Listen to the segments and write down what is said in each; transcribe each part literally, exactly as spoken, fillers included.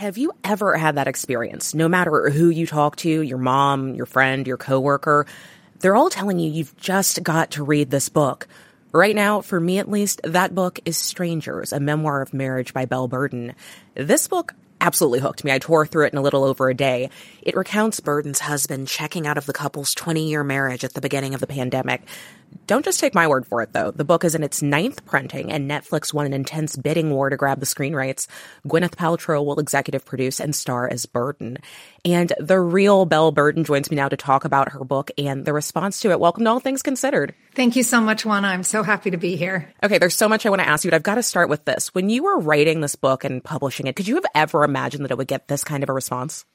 Have you ever had that experience? No matter who you talk to, your mom, your friend, your coworker, they're all telling you you've just got to read this book. Right now, for me at least, that book is Strangers, a memoir of marriage by Belle Burden. This book absolutely hooked me. I tore through it in a little over a day. It recounts Burden's husband checking out of the couple's twenty-year marriage at the beginning of the pandemic. Don't just take my word for it, though. The book is in its ninth printing, and Netflix won an intense bidding war to grab the screen rights. Gwyneth Paltrow will executive produce and star as Burden. And the real Belle Burden joins me now to talk about her book and the response to it. Welcome to All Things Considered. Thank you so much, Juana. I'm so happy to be here. Okay, there's so much I want to ask you, but I've got to start with this. When you were writing this book and publishing it, could you have ever imagined that it would get this kind of a response?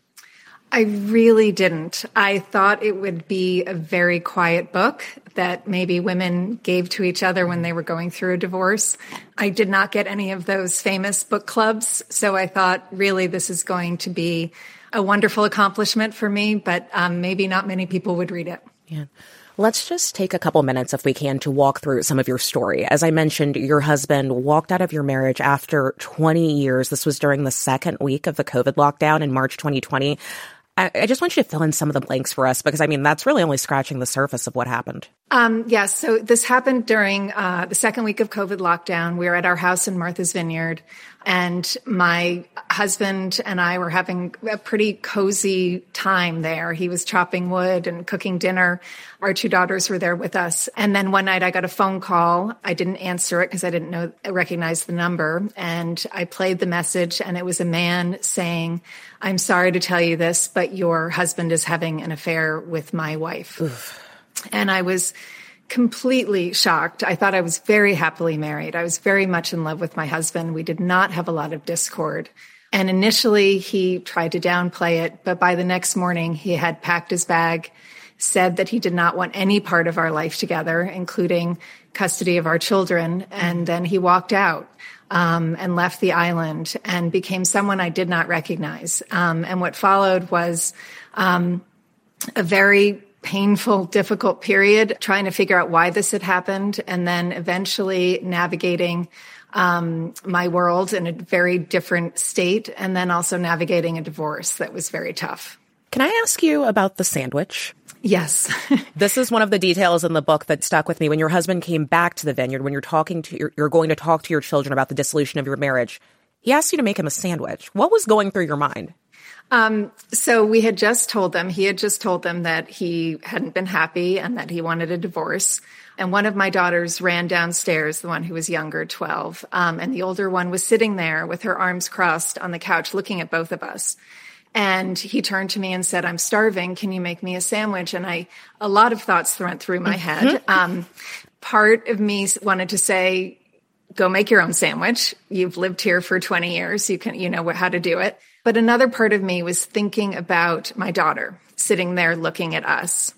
I really didn't. I thought it would be a very quiet book that maybe women gave to each other when they were going through a divorce. I did not get any of those famous book clubs, so I thought really this is going to be a wonderful accomplishment for me, but um, maybe not many people would read it. Yeah. Let's just take a couple minutes, if we can, to walk through some of your story. As I mentioned, your husband walked out of your marriage after twenty years. This was during the second week of the COVID lockdown in March twenty twenty. I, I just want you to fill in some of the blanks for us, because, I mean, that's really only scratching the surface of what happened. Um, yes. So this happened during uh, the second week of COVID lockdown. We were at our house in Martha's Vineyard, and my husband and I were having a pretty cozy time there. He was chopping wood and cooking dinner. Our two daughters were there with us. And then one night I got a phone call. I didn't answer it because I didn't know, recognize the number. And I played the message, and it was a man saying, "I'm sorry to tell you this, but your husband is having an affair with my wife." Oof. And I was completely shocked. I thought I was very happily married. I was very much in love with my husband. We did not have a lot of discord. And initially he tried to downplay it, but by the next morning he had packed his bag, said that he did not want any part of our life together, including custody of our children. And then he walked out um, and left the island and became someone I did not recognize. Um, and what followed was um, a very painful, difficult period, trying to figure out why this had happened, and then eventually navigating um, my world in a very different state, and then also navigating a divorce that was very tough. Can I ask you about the sandwich? Yes. This is one of the details in the book that stuck with me. When your husband came back to the vineyard, when you're talking to your, you're going to talk to your children about the dissolution of your marriage, he asked you to make him a sandwich. What was going through your mind? Um, so we had just told them, he had just told them that he hadn't been happy and that he wanted a divorce. And one of my daughters ran downstairs, the one who was younger, twelve. Um, and the older one was sitting there with her arms crossed on the couch looking at both of us. And he turned to me and said, "I'm starving. Can you make me a sandwich?" And I, a lot of thoughts went through my head. Um, part of me wanted to say, go make your own sandwich. You've lived here for twenty years. You can, you know how to do it. But another part of me was thinking about my daughter sitting there looking at us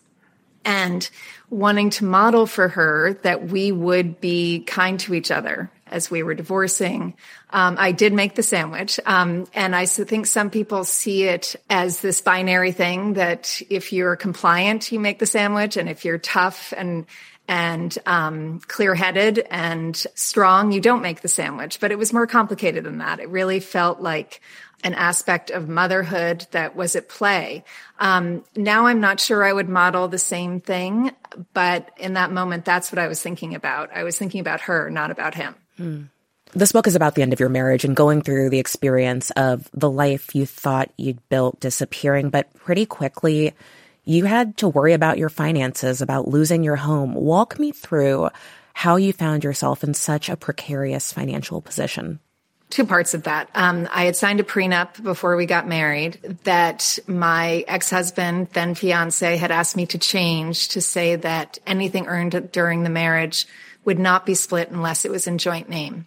and wanting to model for her that we would be kind to each other as we were divorcing. Um, I did make the sandwich. Um, and I think some people see it as this binary thing that if you're compliant, you make the sandwich. And if you're tough and and um, clear-headed and strong, you don't make the sandwich. But it was more complicated than that. It really felt like an aspect of motherhood that was at play. Um, now I'm not sure I would model the same thing, but in that moment, that's what I was thinking about. I was thinking about her, not about him. Hmm. This book is about the end of your marriage and going through the experience of the life you thought you'd built disappearing, but pretty quickly you had to worry about your finances, about losing your home. Walk me through how you found yourself in such a precarious financial position. Two parts of that. Um, I had signed a prenup before we got married that my ex-husband, then fiance, had asked me to change to say that anything earned during the marriage would not be split unless it was in joint name.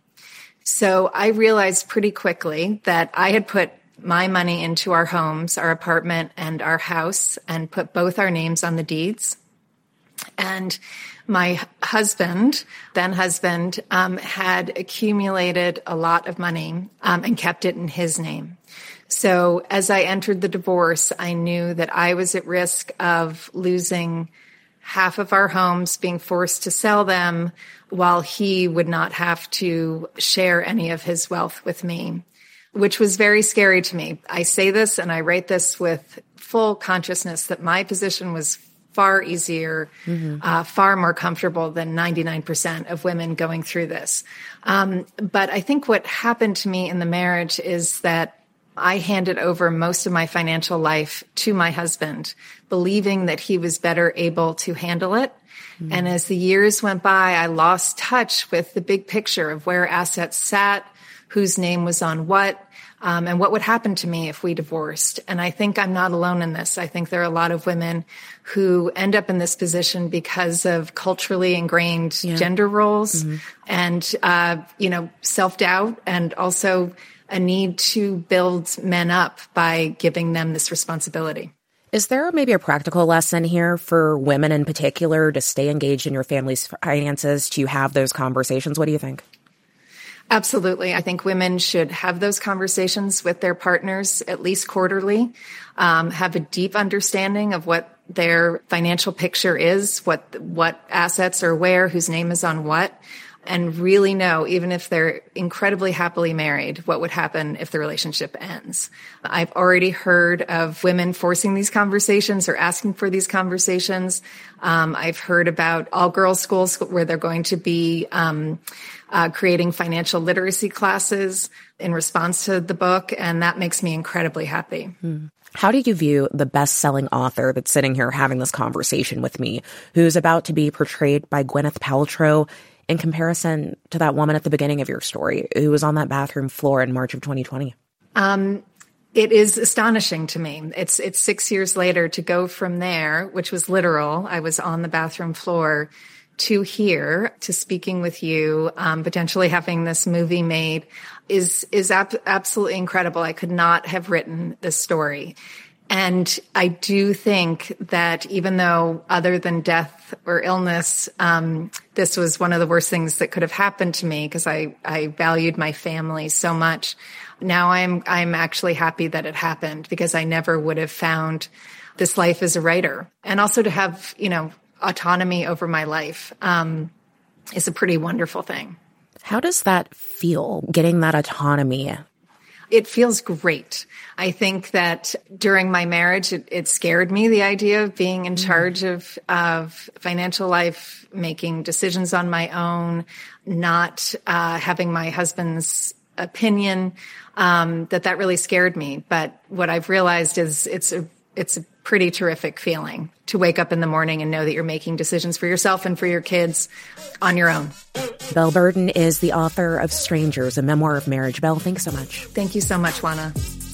So I realized pretty quickly that I had put my money into our homes, our apartment and our house, and put both our names on the deeds. And my husband, then husband, um, had accumulated a lot of money um, and kept it in his name. So as I entered the divorce, I knew that I was at risk of losing half of our homes, being forced to sell them, while he would not have to share any of his wealth with me. which was very scary to me. I say this and I write this with full consciousness that my position was far easier, mm-hmm. uh, far more comfortable than ninety-nine percent of women going through this. Um, but I think what happened to me in the marriage is that I handed over most of my financial life to my husband, believing that he was better able to handle it. Mm-hmm. And as the years went by, I lost touch with the big picture of where assets sat, whose name was on what, um, and what would happen to me if we divorced. And I think I'm not alone in this. I think there are a lot of women who end up in this position because of culturally ingrained yeah. gender roles mm-hmm. and, uh, you know, self-doubt, and also a need to build men up by giving them this responsibility. Is there maybe a practical lesson here for women in particular to stay engaged in your family's finances, to have those conversations? What do you think? Absolutely. I think women should have those conversations with their partners at least quarterly, um, have a deep understanding of what their financial picture is, what what assets are where, whose name is on what, and really know, even if they're incredibly happily married, what would happen if the relationship ends. I've already heard of women forcing these conversations or asking for these conversations. Um, I've heard about all-girls schools where they're going to be um, uh, creating financial literacy classes in response to the book, and that makes me incredibly happy. Hmm. How do you view the best-selling author that's sitting here having this conversation with me, who's about to be portrayed by Gwyneth Paltrow, in comparison to that woman at the beginning of your story who was on that bathroom floor in March of twenty twenty? Um, it is astonishing to me. It's it's six years later to go from there, which was literal. I was on the bathroom floor, to here, to speaking with you, um, potentially having this movie made is is ab- absolutely incredible. I could not have written this story. And I do think that even though other than death or illness, um, this was one of the worst things that could have happened to me because I, I valued my family so much. Now I'm, I'm actually happy that it happened because I never would have found this life as a writer. And also to have, you know, autonomy over my life, um, is a pretty wonderful thing. How does that feel, getting that autonomy? It feels great. I think that during my marriage, it, it scared me, the idea of being in charge of, of financial life, making decisions on my own, not uh, having my husband's opinion, um, that that really scared me. But what I've realized is it's a, it's a pretty terrific feeling to wake up in the morning and know that you're making decisions for yourself and for your kids on your own. Belle Burden is the author of Strangers, a memoir of marriage. Belle, thanks so much. Thank you so much, Juana.